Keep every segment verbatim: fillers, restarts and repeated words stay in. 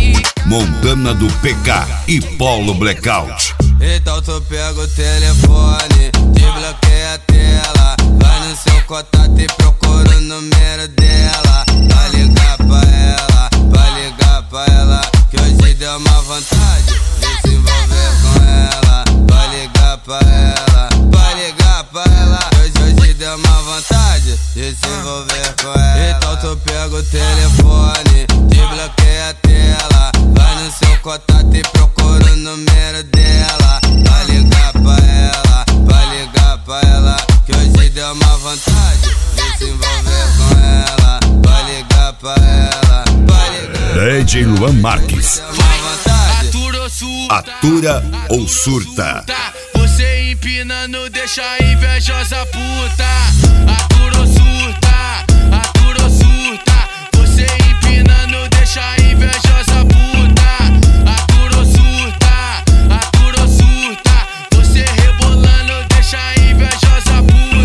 Montana do P K e Paulo Blackout. Então tu pega o telefone, desbloqueia a tela, vai no seu contato e procura o número dela. Vai ligar pra ela, vai ligar pra ela, que hoje deu uma vontade de se envolver com ela. Vai ligar pra ela, vai ligar pra ela, que hoje, hoje deu uma vontade de se envolver com ela. Então tu pega o telefone, desbloqueia a tela, vai no seu contato e procura o número dela. Vai ligar pra ela, vai ligar pra ela, que hoje deu uma vontade de se envolver com ela. Vai ligar pra ela, vai ligar. D J Luan Marques. Atura ou surta? Atura ou surta? Você empinando deixa a invejosa puta. Atura ou surta? Atura ou surta? Você empinando deixa a invejosa puta. Atura ou surta? Atura ou surta? Você rebolando deixa a invejosa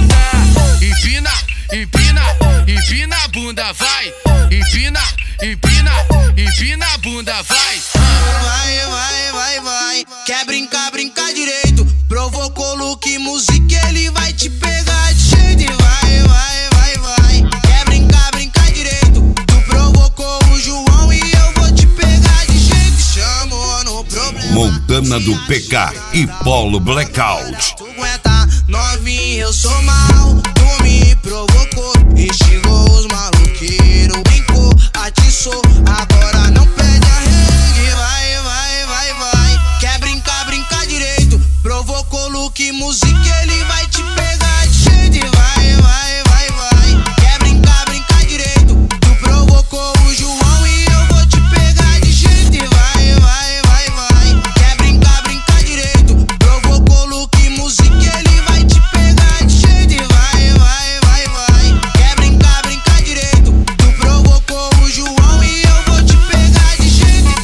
puta. Empina, empina, empina a bunda, vai. Empina, empina, empina a bunda, vai. Vai, vai, vai, vai. Quer brincar, brincar direito. Provocou look, música, ele vai te pegar de jeito. E vai, vai, vai, vai. Quer brincar, brincar direito. Tu provocou o João e eu vou te pegar de jeito. Chamou no problema. Montana do P K e Paulo Blackout. Tu aguenta, novinho, eu sou mal. Tu me provocou, instigou os maloqueiros. Brincou, atiçou, agora não pede arregue. Vai, vai, vai, vai. Quer brincar, brincar direito. Provocou look, música, ele vai te pegar de jeito. E vai, vai, vai, vai. Quer brincar, brincar direito. Tu provocou o João e eu vou te pegar de jeito. E vai, vai, vai, vai. Quer brincar, brincar direito. Provocou look, música, ele vai te pegar de jeito. E vai, vai, vai, vai. Quer brincar, brincar direito. Tu provocou o João e eu vou te pegar de jeito.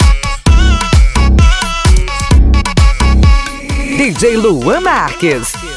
D J Luan Marques.